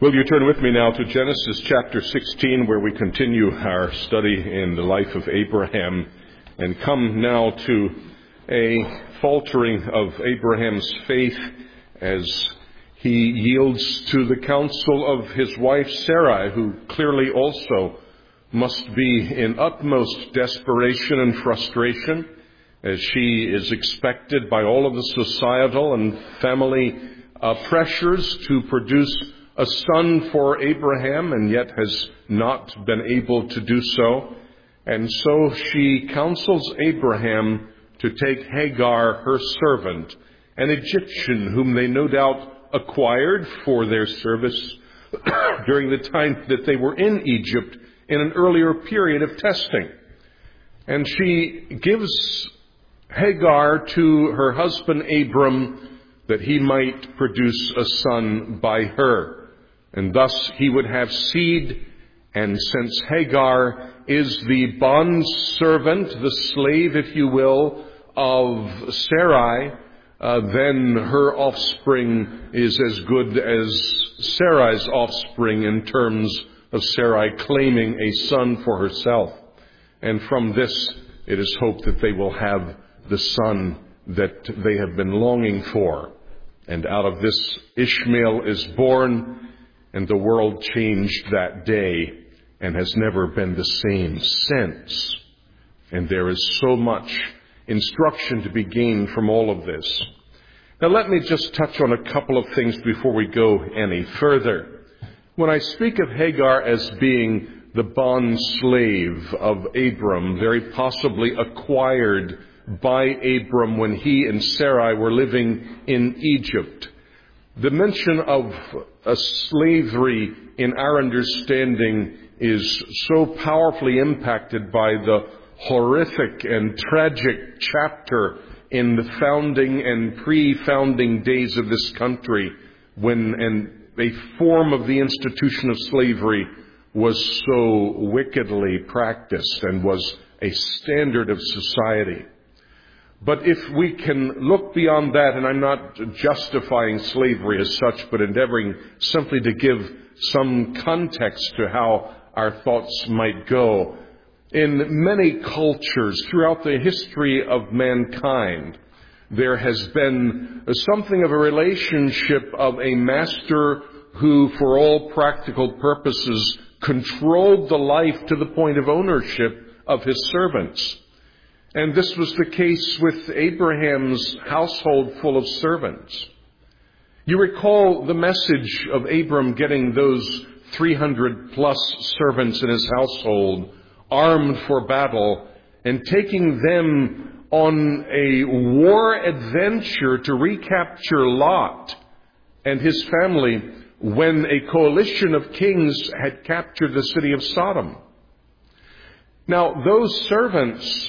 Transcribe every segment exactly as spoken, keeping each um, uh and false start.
Will you turn with me now to Genesis chapter sixteen, where we continue our study in the life of Abraham and come now to a faltering of Abraham's faith as he yields to the counsel of his wife Sarai, who clearly also must be in utmost desperation and frustration as she is expected by all of the societal and family uh, pressures to produce a son for Abraham, and yet has not been able to do so. And so she counsels Abraham to take Hagar, her servant, an Egyptian whom they no doubt acquired for their service during the time that they were in Egypt in an earlier period of testing. And she gives Hagar to her husband Abram that he might produce a son by her. And thus he would have seed, and since Hagar is the bondservant, the slave, if you will, of Sarai, uh, then her offspring is as good as Sarai's offspring in terms of Sarai claiming a son for herself. And from this, it is hoped that they will have the son that they have been longing for. And out of this, Ishmael is born, and the world changed that day and has never been the same since. And there is so much instruction to be gained from all of this. Now let me just touch on a couple of things before we go any further. When I speak of Hagar as being the bond slave of Abram, very possibly acquired by Abram when he and Sarai were living in Egypt, the mention of a slavery in our understanding is so powerfully impacted by the horrific and tragic chapter in the founding and pre-founding days of this country, when an, a form of the institution of slavery was so wickedly practiced and was a standard of society. But if we can look beyond that, and I'm not justifying slavery as such, but endeavoring simply to give some context to how our thoughts might go. In many cultures throughout the history of mankind, there has been something of a relationship of a master who, for all practical purposes, controlled the life to the point of ownership of his servants. And this was the case with Abraham's household full of servants. You recall the message of Abram getting those three hundred plus servants in his household armed for battle and taking them on a war adventure to recapture Lot and his family when a coalition of kings had captured the city of Sodom. Now, those servants,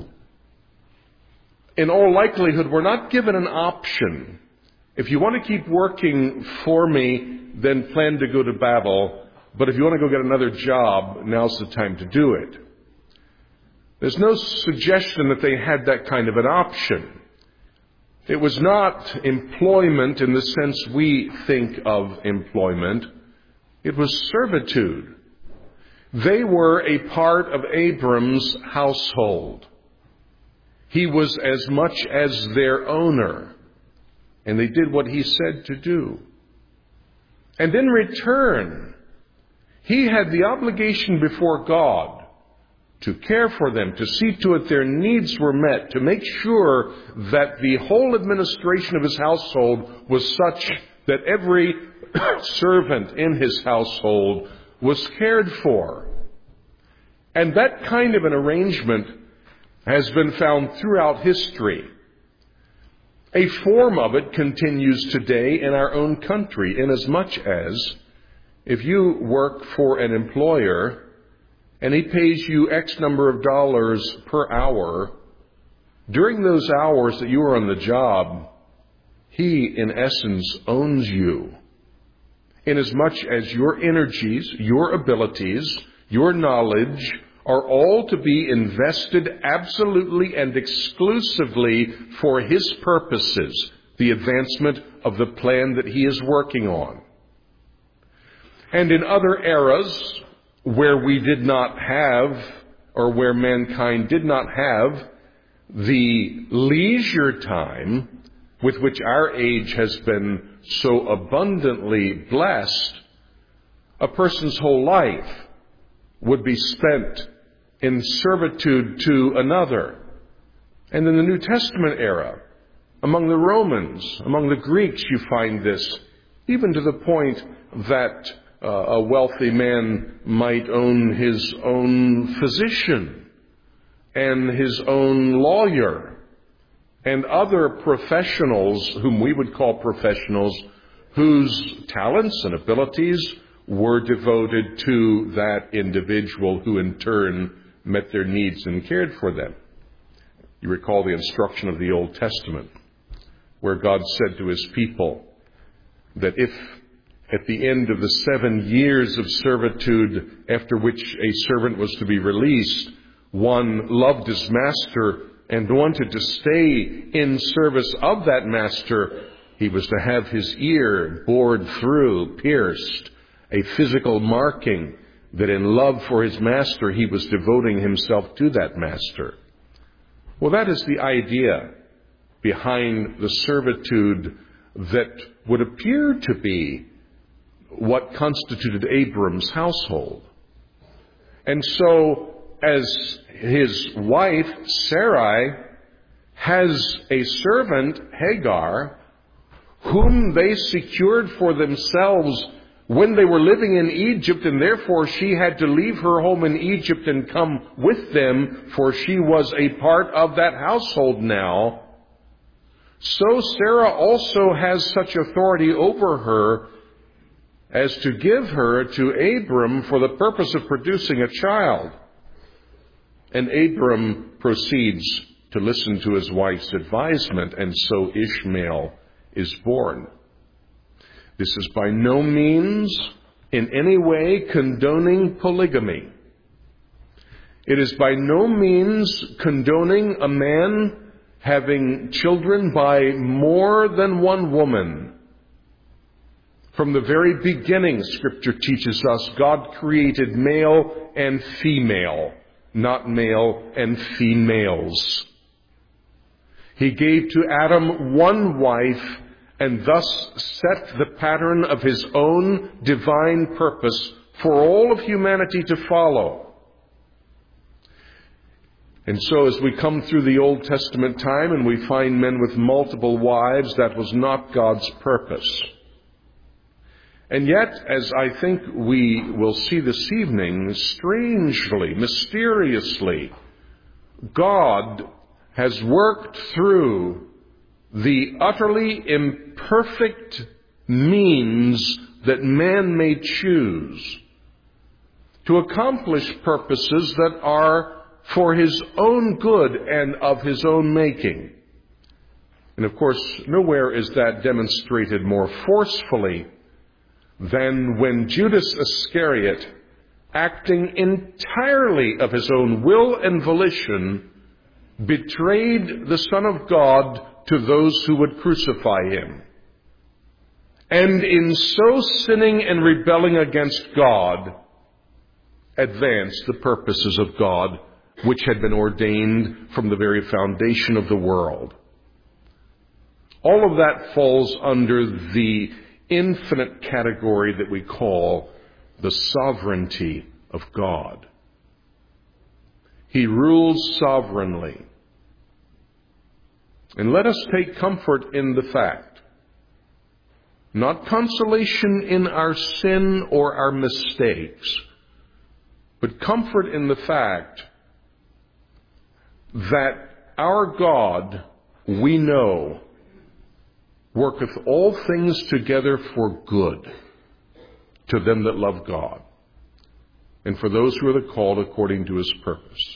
in all likelihood, were not given an option. If you want to keep working for me, then plan to go to battle. But if you want to go get another job, now's the time to do it. There's no suggestion that they had that kind of an option. It was not employment in the sense we think of employment. It was servitude. They were a part of Abram's household. He was as much as their owner, and they did what he said to do. And in return, he had the obligation before God to care for them, to see to it their needs were met, to make sure that the whole administration of his household was such that every servant in his household was cared for. And that kind of an arrangement has been found throughout history. A form of it continues today in our own country, inasmuch as if you work for an employer and he pays you X number of dollars per hour, during those hours that you are on the job, he, in essence, owns you. Inasmuch as your energies, your abilities, your knowledge are all to be invested absolutely and exclusively for his purposes, the advancement of the plan that he is working on. And in other eras where we did not have, or where mankind did not have, the leisure time with which our age has been so abundantly blessed, a person's whole life would be spent in servitude to another. And in the New Testament era, among the Romans, among the Greeks, you find this, even to the point that uh, a wealthy man might own his own physician and his own lawyer and other professionals, whom we would call professionals, whose talents and abilities were devoted to that individual who in turn met their needs and cared for them. You recall the instruction of the Old Testament, where God said to his people that if at the end of the seven years of servitude after which a servant was to be released, one loved his master and wanted to stay in service of that master, he was to have his ear bored through, pierced, a physical marking that in love for his master he was devoting himself to that master. Well, that is the idea behind the servitude that would appear to be what constituted Abram's household. And so, as his wife, Sarai, has a servant, Hagar, whom they secured for themselves when they were living in Egypt, and therefore she had to leave her home in Egypt and come with them, for she was a part of that household now. So Sarah also has such authority over her as to give her to Abram for the purpose of producing a child. And Abram proceeds to listen to his wife's advisement, and so Ishmael is born. This is by no means in any way condoning polygamy. It is by no means condoning a man having children by more than one woman. From the very beginning, Scripture teaches us, God created male and female, not male and females. He gave to Adam one wife, and thus set the pattern of his own divine purpose for all of humanity to follow. And so as we come through the Old Testament time and we find men with multiple wives, that was not God's purpose. And yet, as I think we will see this evening, strangely, mysteriously, God has worked through the utterly imperfect means that man may choose to accomplish purposes that are for his own good and of his own making. And of course, nowhere is that demonstrated more forcefully than when Judas Iscariot, acting entirely of his own will and volition, betrayed the Son of God to those who would crucify him. And in so sinning and rebelling against God, advanced the purposes of God, which had been ordained from the very foundation of the world. All of that falls under the infinite category that we call the sovereignty of God. He rules sovereignly. And let us take comfort in the fact, not consolation in our sin or our mistakes, but comfort in the fact that our God, we know, worketh all things together for good to them that love God, and for those who are the called according to his purpose.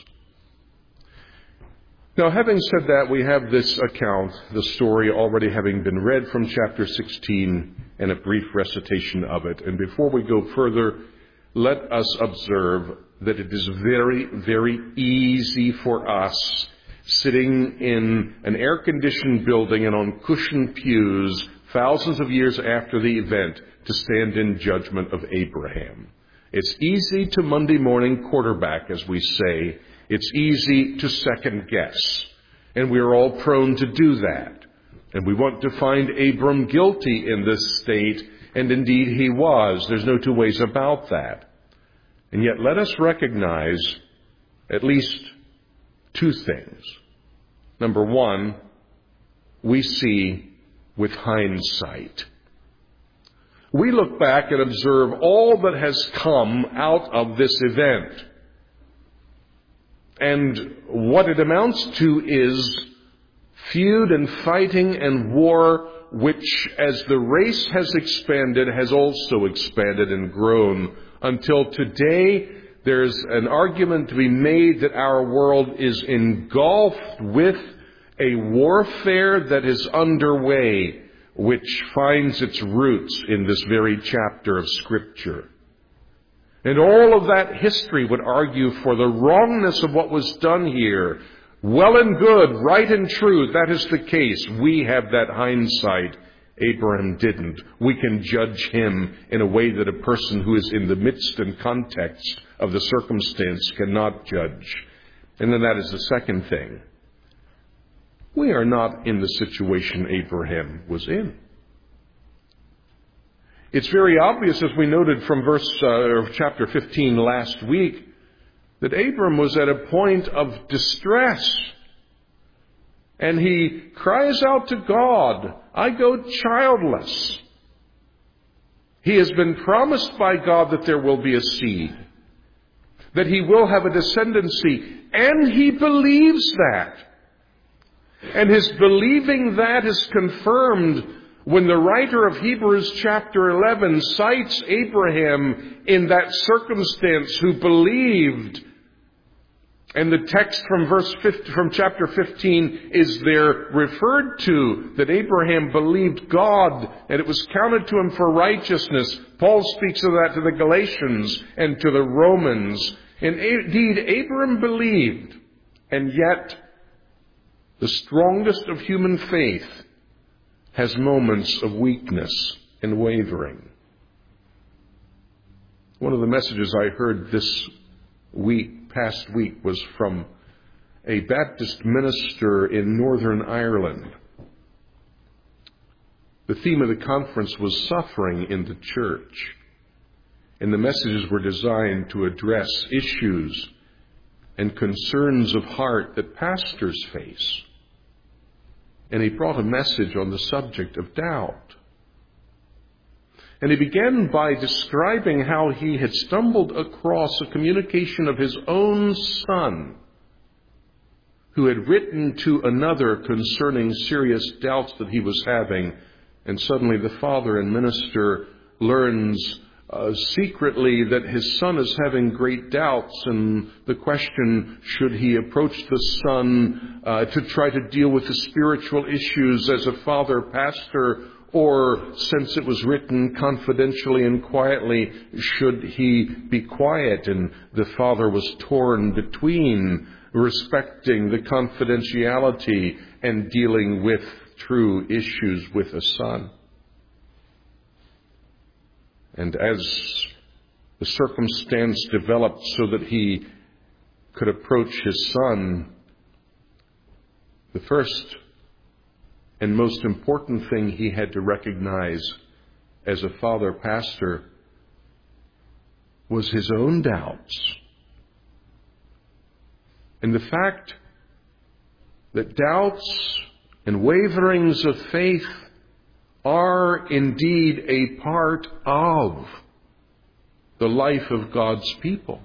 Now, having said that, we have this account, the story already having been read from chapter sixteen, and a brief recitation of it. And before we go further, let us observe that it is very, very easy for us, sitting in an air-conditioned building and on cushioned pews thousands of years after the event, to stand in judgment of Abraham. It's easy to Monday morning quarterback, as we say. It's easy to second guess. And we're all prone to do that. And we want to find Abram guilty in this state, and indeed he was. There's no two ways about that. And yet let us recognize at least two things. Number one, we see with hindsight. We look back and observe all that has come out of this event. And what it amounts to is feud and fighting and war, which as the race has expanded, has also expanded and grown until today. There's an argument to be made that our world is engulfed with a warfare that is underway, which finds its roots in this very chapter of Scripture. And all of that history would argue for the wrongness of what was done here. Well and good, right and true, that is the case. We have that hindsight. Abraham didn't. We can judge him in a way that a person who is in the midst and context of the circumstance cannot judge. And then that is the second thing. We are not in the situation Abraham was in. It's very obvious, as we noted from verse uh, or chapter fifteen last week, that Abram was at a point of distress. And he cries out to God, I go childless. He has been promised by God that there will be a seed, that he will have a descendancy, and he believes that. And his believing that is confirmed when the writer of Hebrews chapter eleven cites Abraham in that circumstance who believed. And the text from verse fifty, from chapter fifteen is there referred to, that Abraham believed God and it was counted to him for righteousness. Paul speaks of that to the Galatians and to the Romans. And indeed, Abraham believed, and yet the strongest of human faith has moments of weakness and wavering. One of the messages I heard this week, past week, was from a Baptist minister in Northern Ireland. The theme of the conference was suffering in the church. And the messages were designed to address issues and concerns of heart that pastors face. And he brought a message on the subject of doubt. And he began by describing how he had stumbled across a communication of his own son, who had written to another concerning serious doubts that he was having. And suddenly the father and minister learns Uh, secretly that his son is having great doubts, and the question, should he approach the son uh, to try to deal with the spiritual issues as a father pastor, or since it was written confidentially and quietly, should he be quiet? And the father was torn between respecting the confidentiality and dealing with true issues with a son. And as the circumstance developed so that he could approach his son, the first and most important thing he had to recognize as a father pastor was his own doubts. And the fact that doubts and waverings of faith are indeed a part of the life of God's people.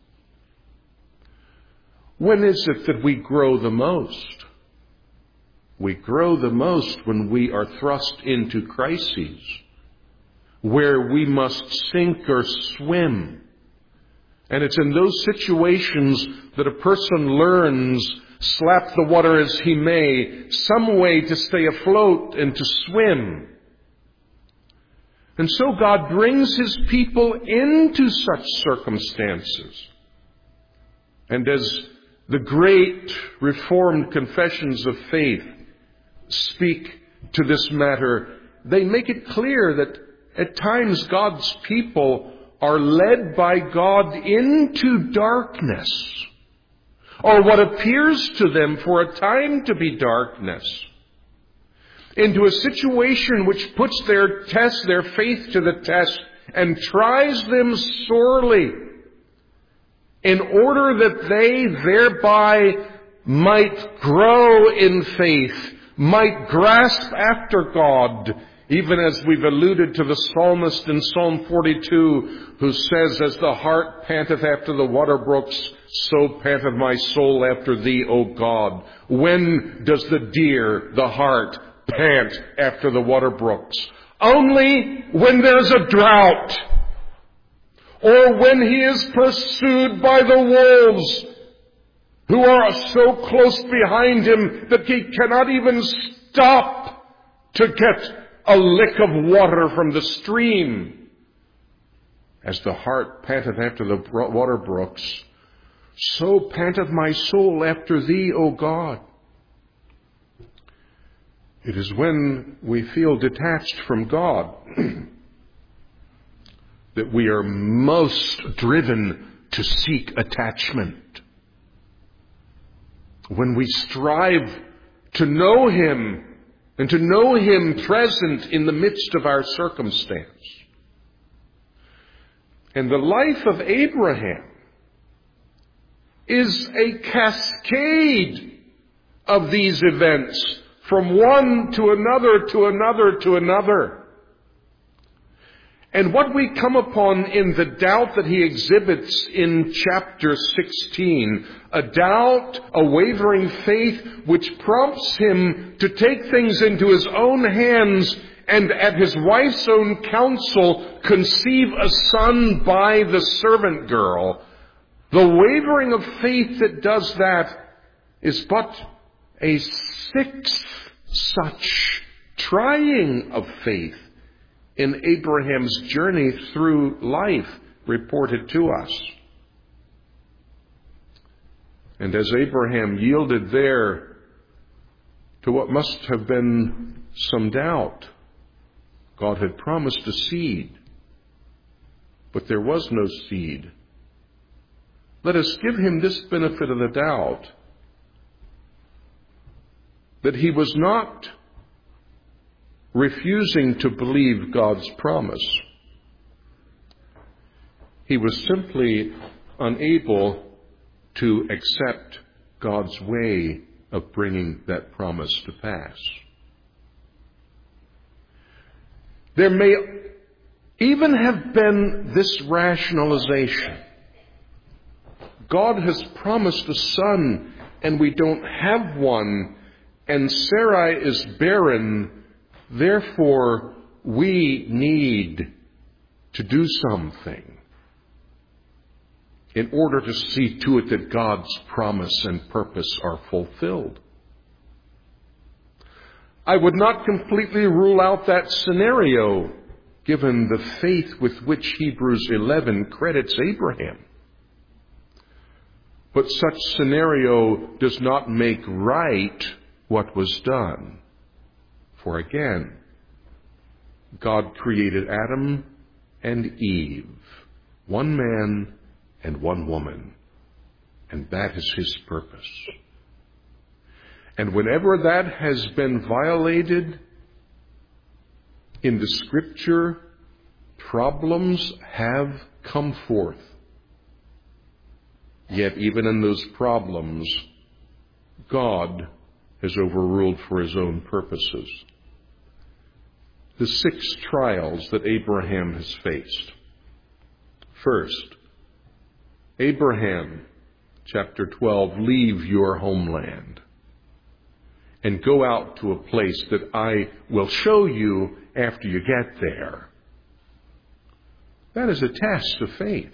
When is it that we grow the most? We grow the most when we are thrust into crises, where we must sink or swim. And it's in those situations that a person learns, slap the water as he may, some way to stay afloat and to swim. And so God brings his people into such circumstances. And as the great Reformed confessions of faith speak to this matter, they make it clear that At times, God's people are led by God into darkness, or what appears to them for a time to be darkness, into a situation which puts their test, their faith to the test, and tries them sorely, in order that they thereby might grow in faith, might grasp after God, even as we've alluded to the psalmist in Psalm forty-two, who says, "As the hart panteth after the water brooks, so panteth my soul after thee, O God." When does the deer, the hart, pant after the water brooks? Only when there's a drought, or when he is pursued by the wolves, who are so close behind him that he cannot even stop to get a lick of water from the stream. As the hart panteth after the water brooks, so panteth my soul after thee, O God. It is when we feel detached from God that we are most driven to seek attachment. When we strive to know Him, and to know Him present in the midst of our circumstance. And the life of Abraham is a cascade of these events, from one to another, to another, to another. And what we come upon in the doubt that he exhibits in chapter sixteen, a doubt, a wavering faith, which prompts him to take things into his own hands and at his wife's own counsel conceive a son by the servant girl. The wavering of faith that does that is but a sixth such trying of faith in Abraham's journey through life reported to us. And as Abraham yielded there to what must have been some doubt, God had promised a seed, but there was no seed. Let us give him this benefit of the doubt, that he was not refusing to believe God's promise. He was simply unable to accept God's way of bringing that promise to pass. There may even have been this rationalization. God has promised a son, and we don't have one, and Sarai is barren. Therefore, we need to do something in order to see to it that God's promise and purpose are fulfilled. I would not completely rule out that scenario, given the faith with which Hebrews eleven credits Abraham. But such scenario does not make right what was done. For again, God created Adam and Eve, one man and one woman, and that is His purpose. And whenever that has been violated in the Scripture, problems have come forth. Yet even in those problems, God has overruled for His own purposes. The six trials that Abraham has faced. First, Abraham, chapter twelve, leave your homeland and go out to a place that I will show you after you get there. That is a test of faith.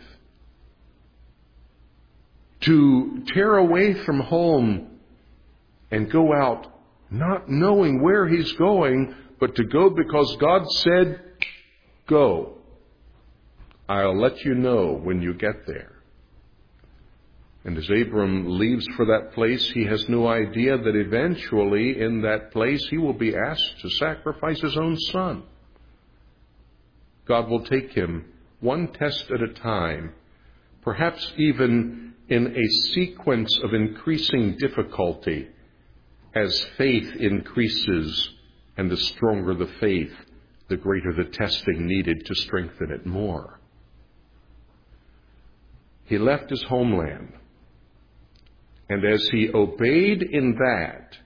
To tear away from home and go out not knowing where he's going, but to go because God said, go. I'll let you know when you get there. And as Abram leaves for that place, he has no idea that eventually in that place he will be asked to sacrifice his own son. God will take him one test at a time, perhaps even in a sequence of increasing difficulty as faith increases, and the stronger the faith, the greater the testing needed to strengthen it more. He left his homeland, and as he obeyed in that,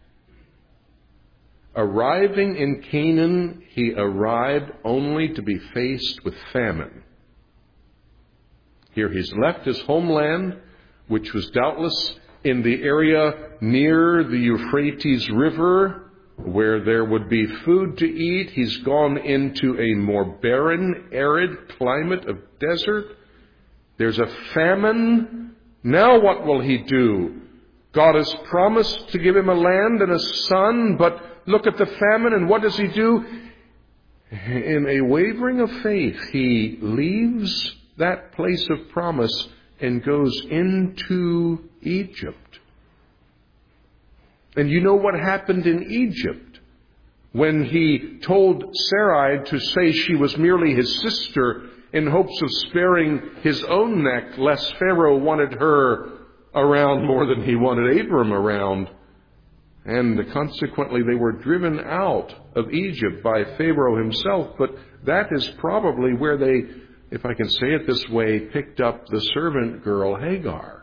arriving in Canaan, he arrived only to be faced with famine. Here he's left his homeland, which was doubtless in the area near the Euphrates River, where there would be food to eat. He's gone into a more barren, arid climate of desert. There's a famine. Now what will he do? God has promised to give him a land and a son, but look at the famine, and what does he do? In a wavering of faith, he leaves that place of promise and goes into Egypt. And you know what happened in Egypt when he told Sarai to say she was merely his sister in hopes of sparing his own neck, lest Pharaoh wanted her around more than he wanted Abram around. And consequently, they were driven out of Egypt by Pharaoh himself. But that is probably where they, if I can say it this way, picked up the servant girl Hagar.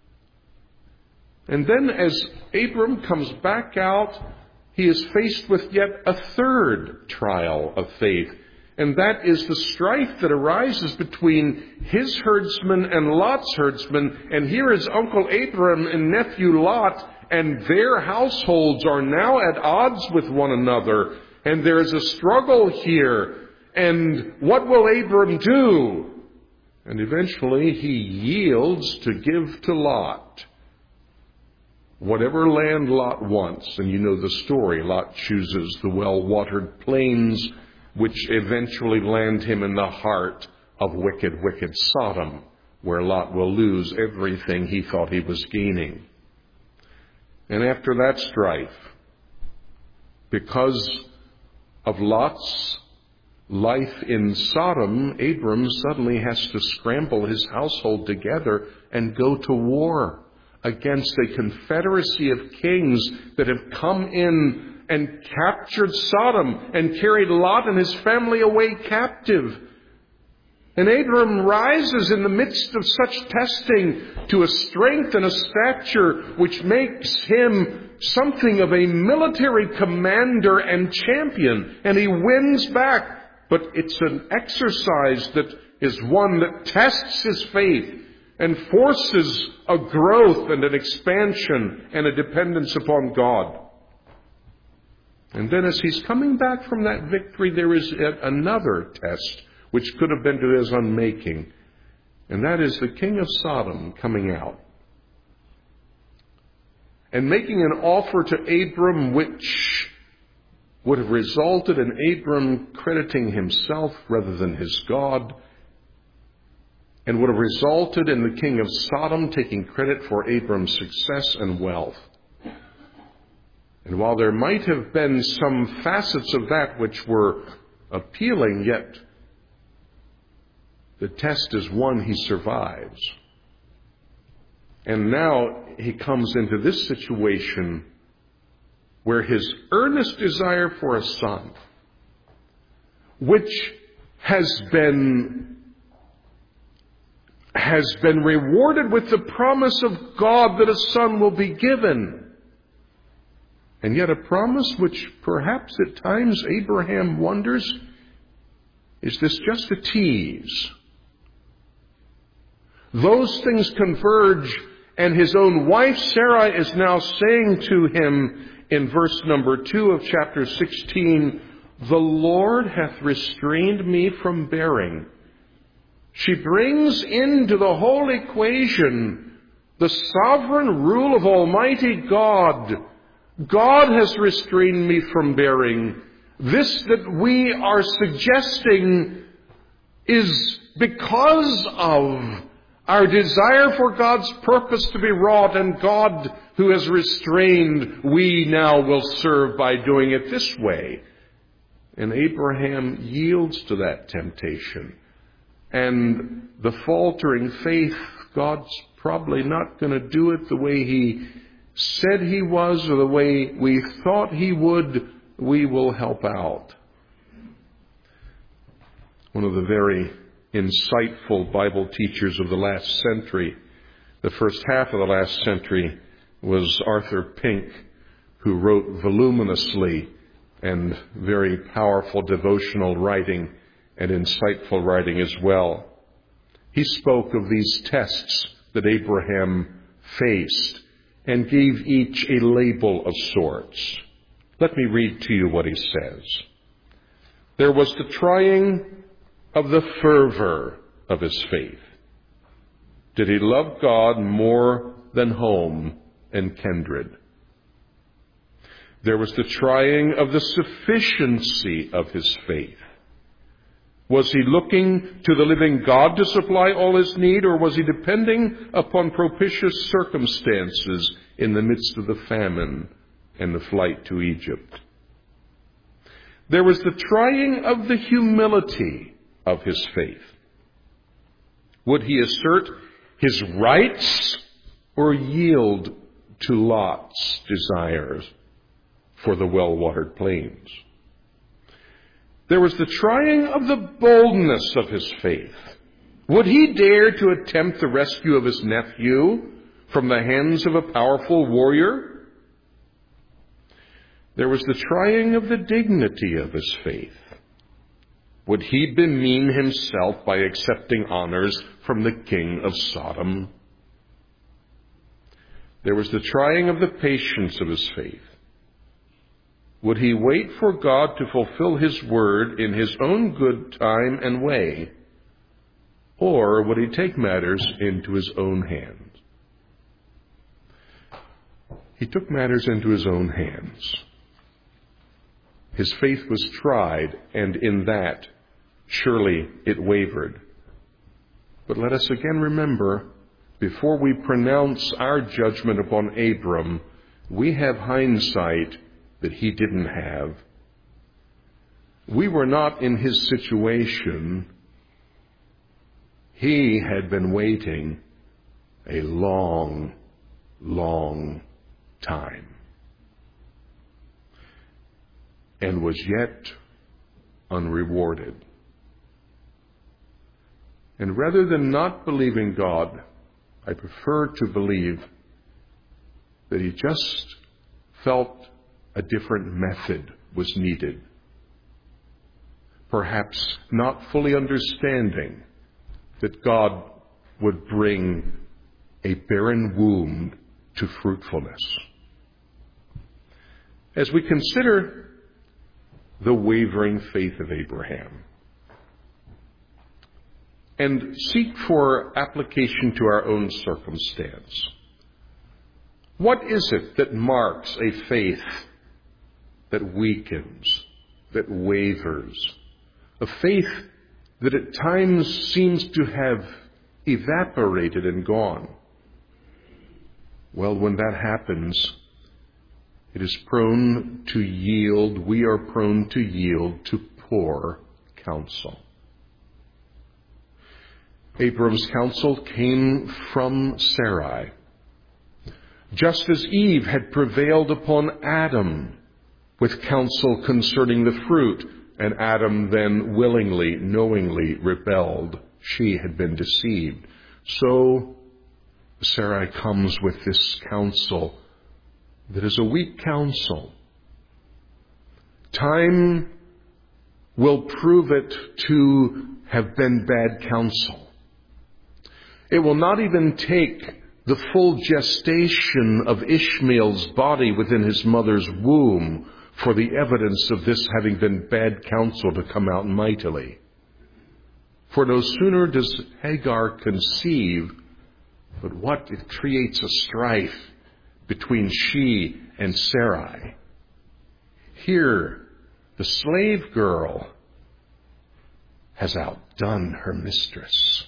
And then as Abram comes back out, he is faced with yet a third trial of faith. And that is the strife that arises between his herdsmen and Lot's herdsmen. And here is Uncle Abram and nephew Lot, and their households are now at odds with one another. And there is a struggle here. And what will Abram do? And eventually he yields to give to Lot whatever land Lot wants. And you know the story. Lot chooses the well-watered plains, which eventually land him in the heart of wicked, wicked Sodom, where Lot will lose everything he thought he was gaining. And after that strife, because of Lot's life in Sodom, Abram suddenly has to scramble his household together and go to war against a confederacy of kings that have come in and captured Sodom and carried Lot and his family away captive. And Abram rises in the midst of such testing to a strength and a stature which makes him something of a military commander and champion. And he wins back. But it's an exercise that is one that tests his faith and forces a growth and an expansion and a dependence upon God. And then as he's coming back from that victory, there is yet another test which could have been to his unmaking. And that is the king of Sodom coming out and making an offer to Abram which would have resulted in Abram crediting himself rather than his God, and would have resulted in the king of Sodom taking credit for Abram's success and wealth. And while there might have been some facets of that which were appealing, yet the test is one he survives. And now he comes into this situation where his earnest desire for a son, which has been has been rewarded with the promise of God that a son will be given. And yet a promise which perhaps at times Abraham wonders, is this just a tease? Those things converge, and his own wife Sarah is now saying to him in verse number two of chapter sixteen, "The Lord hath restrained me from bearing." She brings into the whole equation the sovereign rule of Almighty God. God has restrained me from bearing. This that we are suggesting is because of our desire for God's purpose to be wrought, and God who has restrained, we now will serve by doing it this way. And Abraham yields to that temptation. And the faltering faith, God's probably not going to do it the way he said he was or the way we thought he would. We will help out. One of the very insightful Bible teachers of the last century, the first half of the last century, was Arthur Pink, who wrote voluminously and very powerful devotional writing and insightful writing as well. He spoke of these tests that Abraham faced and gave each a label of sorts. Let me read to you what he says. There was the trying of the fervor of his faith. Did he love God more than home and kindred? There was the trying of the sufficiency of his faith. Was he looking to the living God to supply all his need, or was he depending upon propitious circumstances in the midst of the famine and the flight to Egypt? There was the trying of the humility of his faith. Would he assert his rights or yield to Lot's desires for the well-watered plains? There was the trying of the boldness of his faith. Would he dare to attempt the rescue of his nephew from the hands of a powerful warrior? There was the trying of the dignity of his faith. Would he bemean himself by accepting honors from the king of Sodom? There was the trying of the patience of his faith. Would he wait for God to fulfill his word in his own good time and way? Or would he take matters into his own hands? He took matters into his own hands. His faith was tried, and in that, surely it wavered. But let us again remember, before we pronounce our judgment upon Abram, we have hindsight that he didn't have. We were not in his situation. He had been waiting a long, long time, and was yet unrewarded. And rather than not believing God, I prefer to believe that he just felt a different method was needed. Perhaps not fully understanding that God would bring a barren womb to fruitfulness. As we consider the wavering faith of Abraham and seek for application to our own circumstance, what is it that marks a faith that weakens, that wavers, a faith that at times seems to have evaporated and gone? Well, when that happens, it is prone to yield, we are prone to yield to poor counsel. Abram's counsel came from Sarai, just as Eve had prevailed upon Adam with counsel concerning the fruit, and Adam then willingly, knowingly rebelled. She had been deceived. So Sarai comes with this counsel that is a weak counsel. Time will prove it to have been bad counsel. It will not even take the full gestation of Ishmael's body within his mother's womb for the evidence of this having been bad counsel to come out mightily. For no sooner does Hagar conceive, but what? It creates a strife between she and Sarai. Here, the slave girl has outdone her mistress.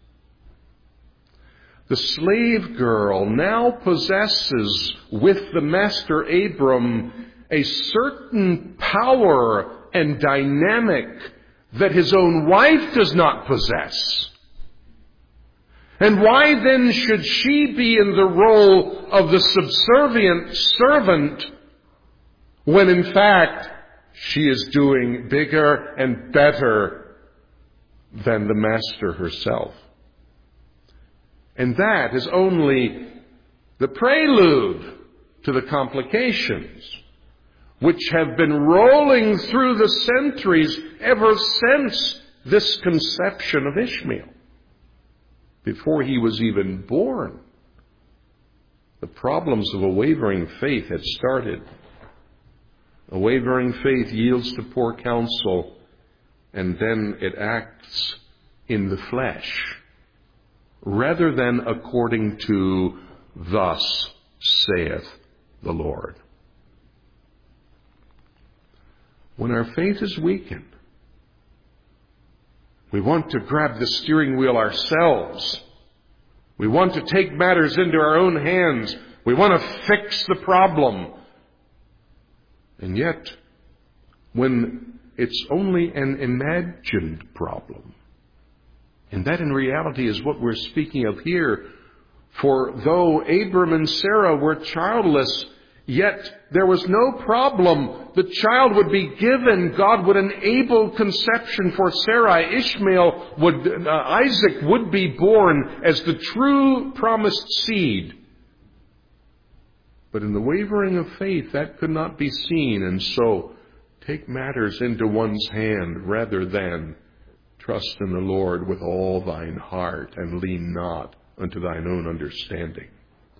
The slave girl now possesses with the master Abram a certain power and dynamic that his own wife does not possess? And why then should she be in the role of the subservient servant when in fact she is doing bigger and better than the master herself? And that is only the prelude to the complications which have been rolling through the centuries ever since this conception of Ishmael. Before he was even born, the problems of a wavering faith had started. A wavering faith yields to poor counsel, and then it acts in the flesh, rather than according to thus saith the Lord. When our faith is weakened, we want to grab the steering wheel ourselves. We want to take matters into our own hands. We want to fix the problem. And yet, when it's only an imagined problem, and that in reality is what we're speaking of here, for though Abram and Sarah were childless, yet there was no problem. The child would be given. God would enable conception for Sarah. Ishmael would, uh, Isaac would be born as the true promised seed. But in the wavering of faith, that could not be seen. And so, take matters into one's hand rather than trust in the Lord with all thine heart and lean not unto thine own understanding.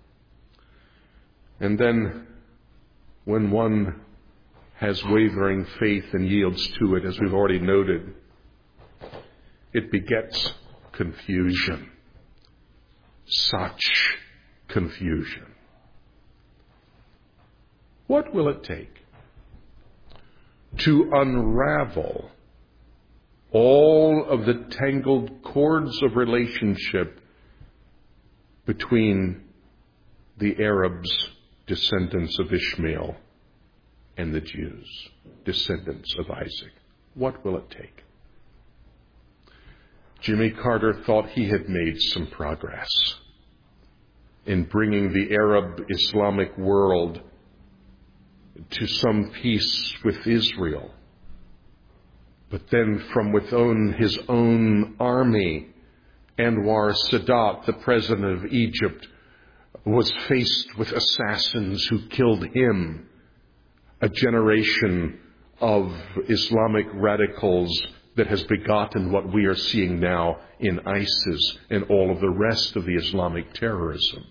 And then, when one has wavering faith and yields to it, as we've already noted, it begets confusion. Such confusion. What will it take to unravel all of the tangled cords of relationship between the Arabs, descendants of Ishmael, and the Jews, descendants of Isaac? What will it take? Jimmy Carter thought he had made some progress in bringing the Arab Islamic world to some peace with Israel. But then from within his own army, Anwar Sadat, the president of Egypt, was faced with assassins who killed him. A generation of Islamic radicals that has begotten what we are seeing now in ISIS and all of the rest of the Islamic terrorism.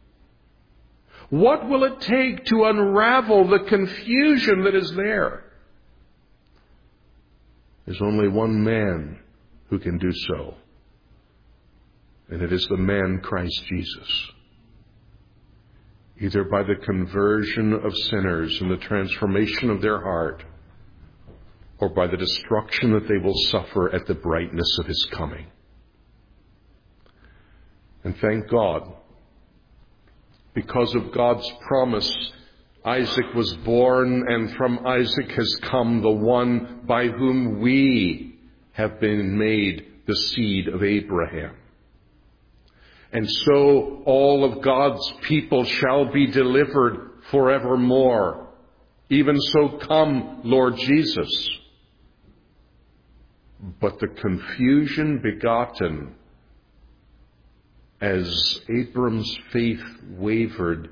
What will it take to unravel the confusion that is there? There's only one man who can do so, and it is the man Christ Jesus. Either by the conversion of sinners and the transformation of their heart, or by the destruction that they will suffer at the brightness of his coming. And thank God, because of God's promise, Isaac was born, and from Isaac has come the one by whom we have been made the seed of Abraham. And so all of God's people shall be delivered forevermore. Even so come, Lord Jesus. But the confusion begotten as Abram's faith wavered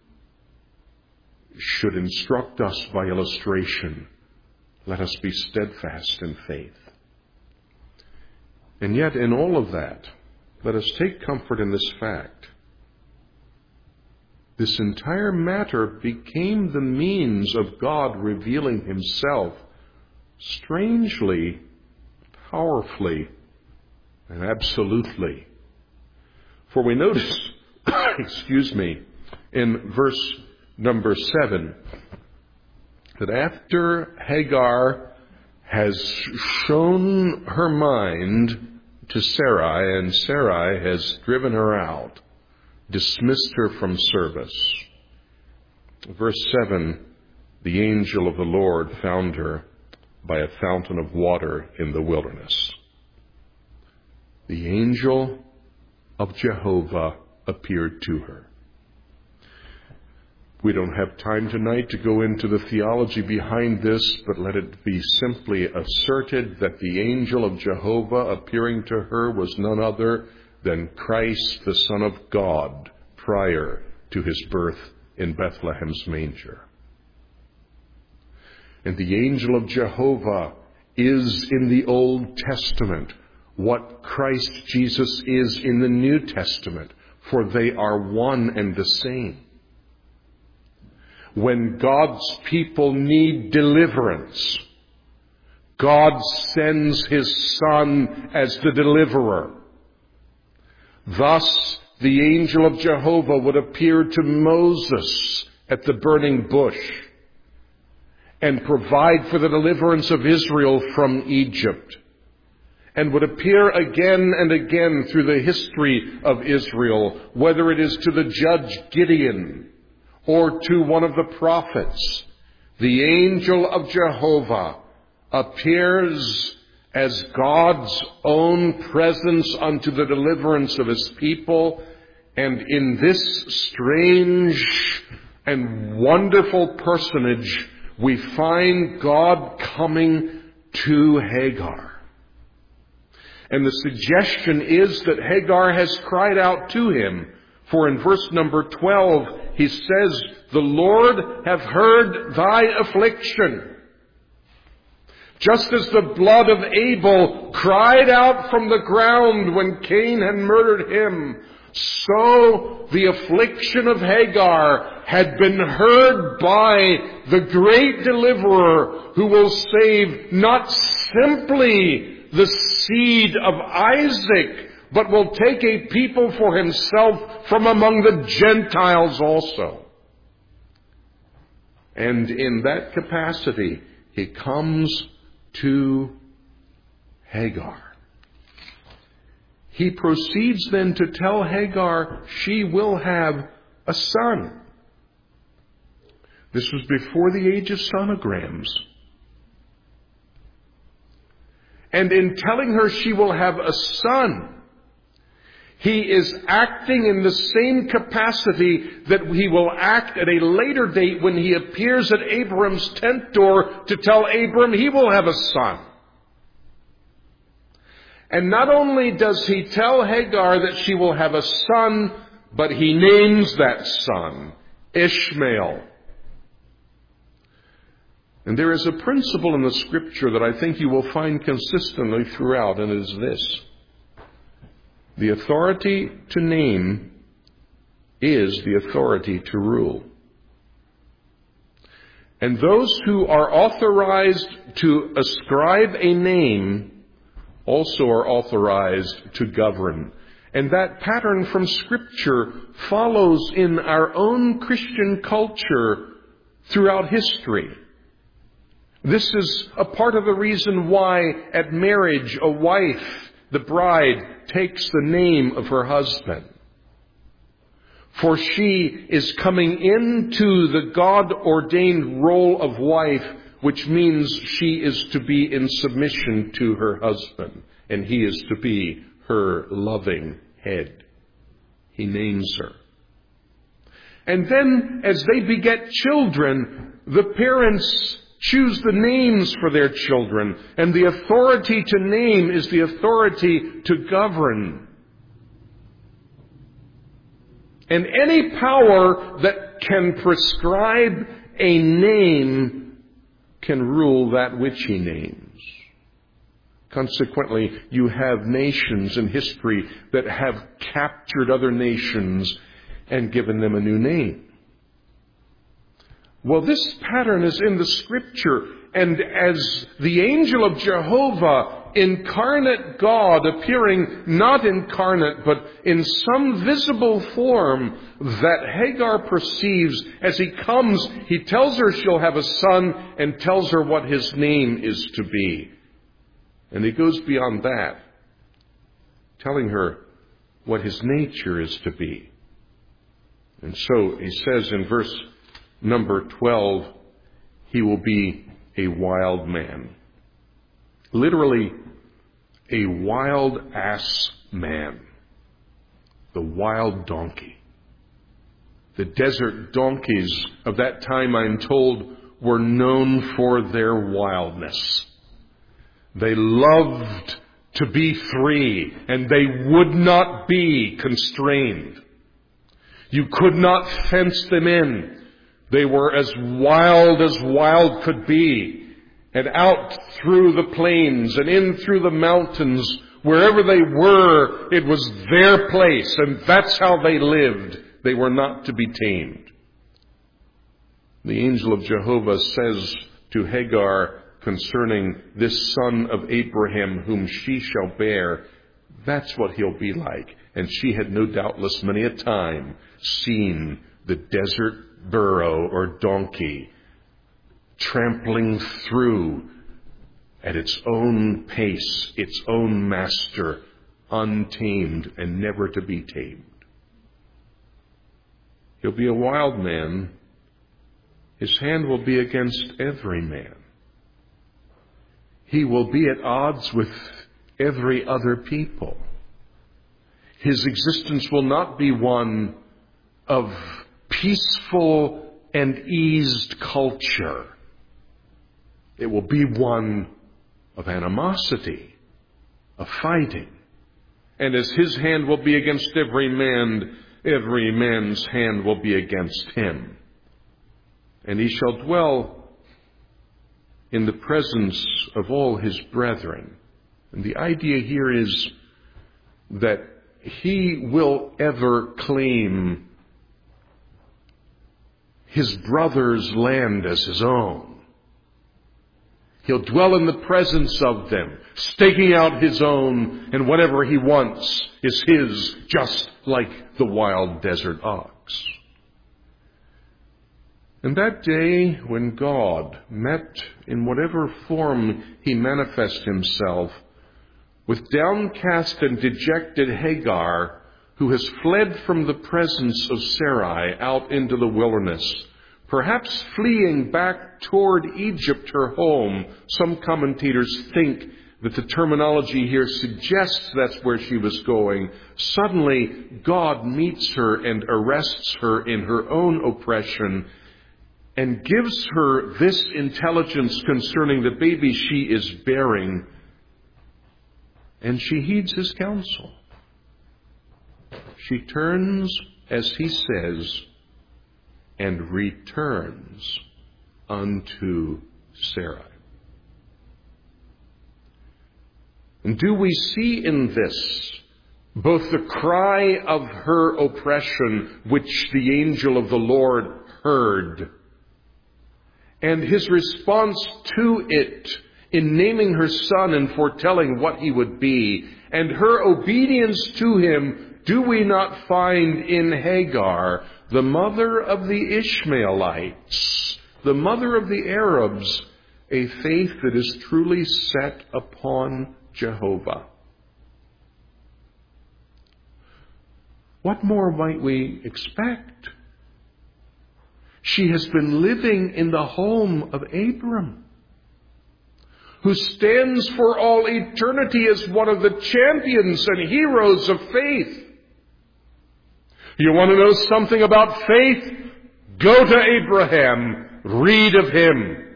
should instruct us by illustration. Let us be steadfast in faith. And yet in all of that, let us take comfort in this fact. This entire matter became the means of God revealing himself strangely, powerfully, and absolutely. For we notice, excuse me, in verse number seven, that after Hagar has shown her mind to Sarai, and Sarai has driven her out, dismissed her from service. Verse seven, the angel of the Lord found her by a fountain of water in the wilderness. The angel of Jehovah appeared to her. We don't have time tonight to go into the theology behind this, but let it be simply asserted that the angel of Jehovah appearing to her was none other than Christ, the Son of God, prior to his birth in Bethlehem's manger. And the angel of Jehovah is in the Old Testament what Christ Jesus is in the New Testament, for they are one and the same. When God's people need deliverance, God sends his Son as the deliverer. Thus, the angel of Jehovah would appear to Moses at the burning bush and provide for the deliverance of Israel from Egypt, and would appear again and again through the history of Israel, whether it is to the judge Gideon or to one of the prophets. The angel of Jehovah appears as God's own presence unto the deliverance of his people, and in this strange and wonderful personage we find God coming to Hagar. And the suggestion is that Hagar has cried out to him. For in verse number twelve, he says, "The Lord hath heard thy affliction." Just as the blood of Abel cried out from the ground when Cain had murdered him, so the affliction of Hagar had been heard by the great deliverer who will save not simply the seed of Isaac, but will take a people for himself from among the Gentiles also. And in that capacity, he comes to Hagar. He proceeds then to tell Hagar she will have a son. This was before the age of sonograms. And in telling her she will have a son, he is acting in the same capacity that he will act at a later date when he appears at Abram's tent door to tell Abram he will have a son. And not only does he tell Hagar that she will have a son, but he names that son Ishmael. And there is a principle in the Scripture that I think you will find consistently throughout, and it is this. The authority to name is the authority to rule. And those who are authorized to ascribe a name also are authorized to govern. And that pattern from Scripture follows in our own Christian culture throughout history. This is a part of the reason why at marriage a wife, the bride, takes the name of her husband. For she is coming into the God-ordained role of wife, which means she is to be in submission to her husband, and he is to be her loving head. He names her. And then, as they beget children, the parents choose the names for their children, and the authority to name is the authority to govern. And any power that can prescribe a name can rule that which he names. Consequently, you have nations in history that have captured other nations and given them a new name. Well, this pattern is in the Scripture, and as the angel of Jehovah, incarnate God, appearing not incarnate, but in some visible form that Hagar perceives, as he comes, he tells her she'll have a son and tells her what his name is to be. And he goes beyond that, telling her what his nature is to be. And so he says in verse number twelve, he will be a wild man. literally a wild ass man, the wild donkey. The desert donkeys of that time, I'm told, were known for their wildness. They loved to be free, and they would not be constrained. You could not fence them in. They were as wild as wild could be. And out through the plains and in through the mountains, wherever they were, it was their place, and that's how they lived. They were not to be tamed. The angel of Jehovah says to Hagar concerning this son of Abraham whom she shall bear, that's what he'll be like. And she had no doubtless many a time seen the desert burro or donkey trampling through at its own pace, its own master, untamed and never to be tamed. He'll be a wild man. His hand will be against every man. He will be at odds with every other people. His existence will not be one of peaceful and eased culture. It will be one of animosity, of fighting. And as his hand will be against every man, every man's hand will be against him. And he shall dwell in the presence of all his brethren. And the idea here is that he will ever claim his brother's land as his own. He'll dwell in the presence of them, staking out his own, and whatever he wants is his, just like the wild desert ox. And that day when God met in whatever form he manifest himself with downcast and dejected Hagar, who has fled from the presence of Sarai out into the wilderness, perhaps fleeing back toward Egypt, her home. Some commentators think that the terminology here suggests that's where she was going. Suddenly, God meets her and arrests her in her own oppression and gives her this intelligence concerning the baby she is bearing. And she heeds his counsel. She turns, as he says, and returns unto Sarai. And do we see in this both the cry of her oppression, which the angel of the Lord heard, and his response to it in naming her son and foretelling what he would be, and her obedience to him? Do we not find in Hagar, the mother of the Ishmaelites, the mother of the Arabs, a faith that is truly set upon Jehovah? What more might we expect? She has been living in the home of Abram, who stands for all eternity as one of the champions and heroes of faith. You want to know something about faith? Go to Abraham. Read of him.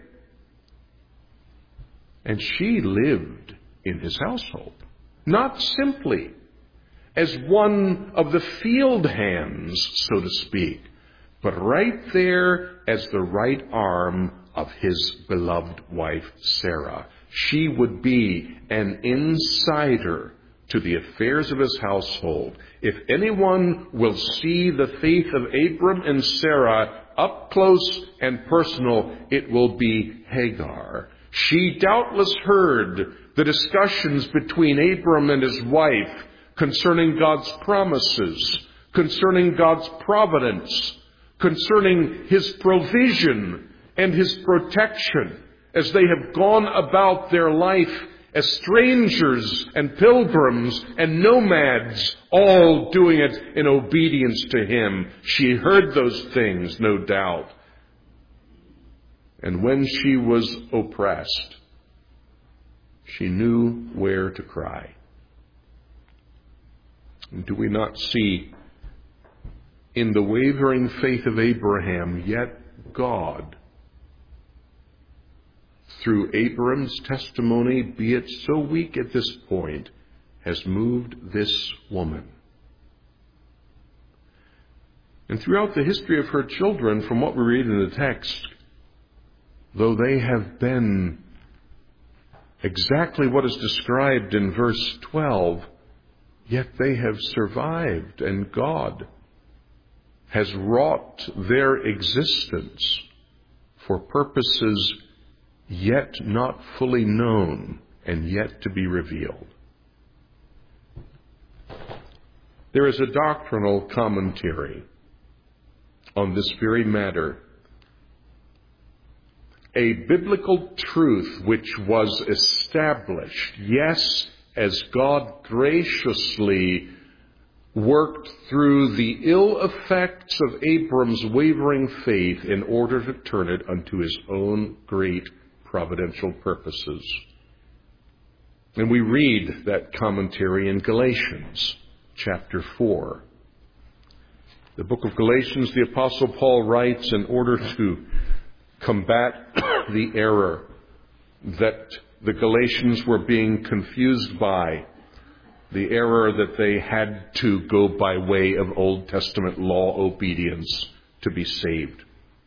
And she lived in his household, not simply as one of the field hands, so to speak, but right there as the right arm of his beloved wife, Sarah. She would be an insider to the affairs of his household. If anyone will see the faith of Abram and Sarah up close and personal, it will be Hagar. She doubtless heard the discussions between Abram and his wife concerning God's promises, concerning God's providence, concerning his provision and his protection as they have gone about their life as strangers and pilgrims and nomads, all doing it in obedience to him. She heard those things, no doubt. And when she was oppressed, She knew where to cry. And do we not see in the wavering faith of Abraham, yet God, through Abraham's testimony, be it so weak at this point, has moved this woman. And throughout the history of her children, from what we read in the text, though they have been exactly what is described in verse twelve, yet they have survived, and God has wrought their existence for purposes yet not fully known and yet to be revealed. There is a doctrinal commentary on this very matter, a biblical truth which was established, yes, as God graciously worked through the ill effects of Abram's wavering faith in order to turn it unto his own great providential purposes. And we read that commentary in Galatians chapter four. The book of Galatians, the Apostle Paul writes, in order to combat the error that the Galatians were being confused by, the error that they had to go by way of Old Testament law obedience to be saved.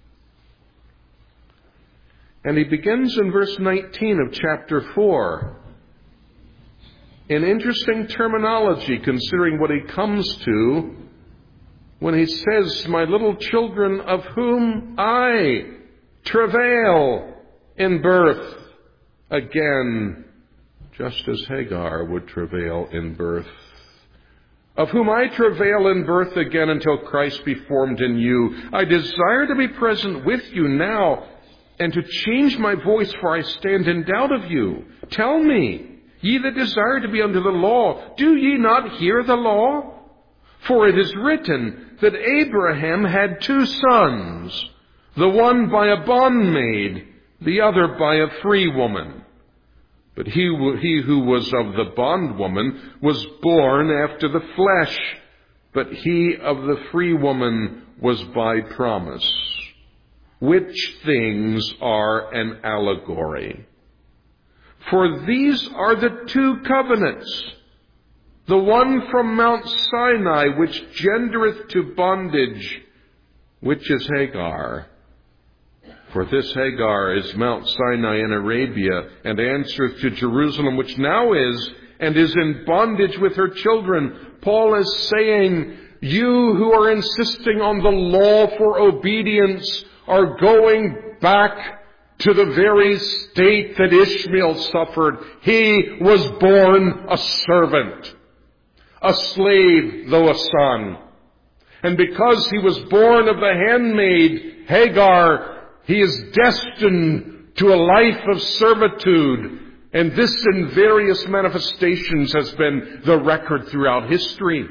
And he begins in verse nineteen of chapter four. An interesting terminology considering what he comes to when he says, my little children, of whom I travail in birth. Again, just as Hagar would travail in birth. Of whom I travail in birth again until Christ be formed in you. I desire to be present with you now and to change my voice, for I stand in doubt of you. Tell me, ye that desire to be under the law, do ye not hear the law? For it is written that Abraham had two sons, the one by a bondmaid, the other by a free woman. But he, he who was of the bondwoman was born after the flesh, but he of the free woman was by promise. Which things are an allegory? For these are the two covenants, the one from Mount Sinai, which gendereth to bondage, which is Hagar. For this Hagar is Mount Sinai in Arabia, and answereth to Jerusalem, which now is, and is in bondage with her children. Paul is saying, you who are insisting on the law for obedience are going back to the very state that Ishmael suffered. He was born a servant, a slave, though a son. And because he was born of the handmaid, Hagar, he is destined to a life of servitude. And this in various manifestations has been the record throughout history.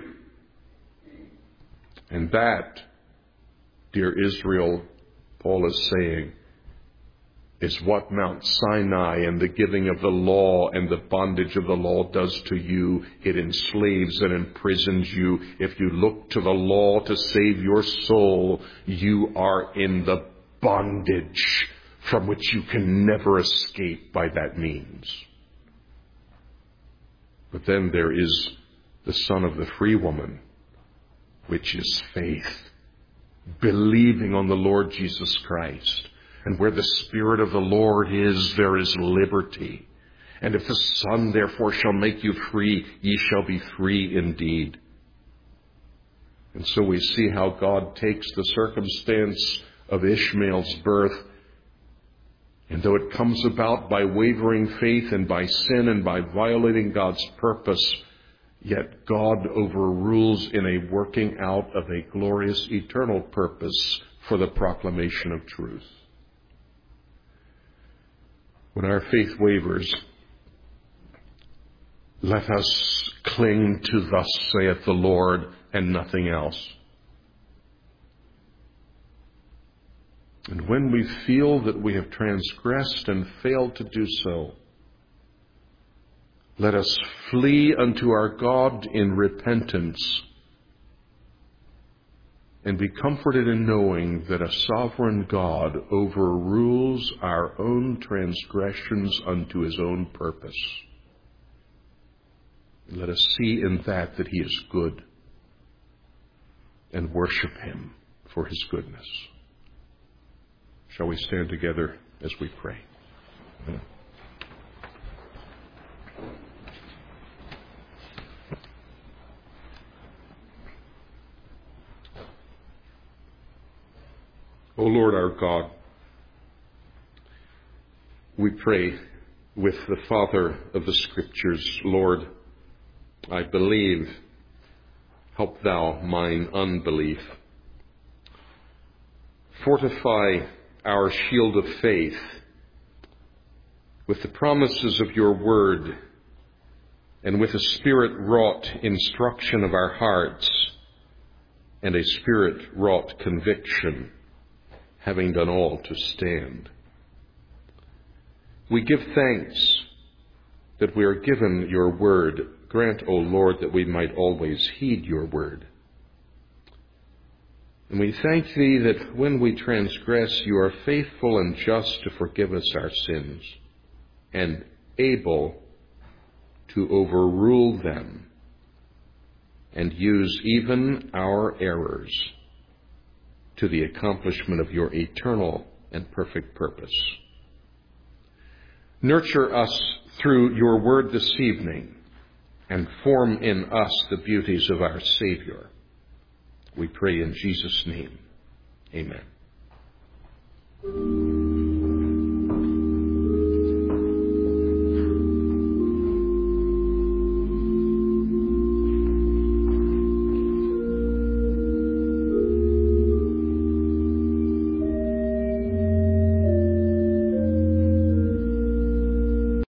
And that, dear Israel, Paul is saying, is what Mount Sinai and the giving of the law and the bondage of the law does to you. It enslaves and imprisons you. If you look to the law to save your soul, you are in the bondage from which you can never escape by that means. But then there is the son of the free woman, which is faith, believing on the Lord Jesus Christ. And where the Spirit of the Lord is, there is liberty. And if the Son therefore shall make you free, ye shall be free indeed. And so we see how God takes the circumstance of Ishmael's birth, and though it comes about by wavering faith and by sin and by violating God's purpose, yet God overrules in a working out of a glorious eternal purpose for the proclamation of truth. When our faith wavers, let us cling to thus saith the Lord and nothing else. And when we feel that we have transgressed and failed to do so, Let us flee unto our God in repentance and be comforted in knowing that a sovereign God overrules our own transgressions unto his own purpose. Let us see in that that he is good and worship him for his goodness. Shall we stand together as we pray? Amen. O Lord our God, we pray with the Father of the Scriptures, Lord, I believe, help thou mine unbelief. Fortify our shield of faith with the promises of your word and with a Spirit-wrought instruction of our hearts and a Spirit-wrought conviction, having done all to stand. We give thanks that we are given your word. Grant, O Lord, that we might always heed your word. And we thank thee that when we transgress, you are faithful and just to forgive us our sins and able to overrule them and use even our errors to the accomplishment of your eternal and perfect purpose. Nurture us through your word this evening and form in us the beauties of our Savior. We pray in Jesus' name. Amen.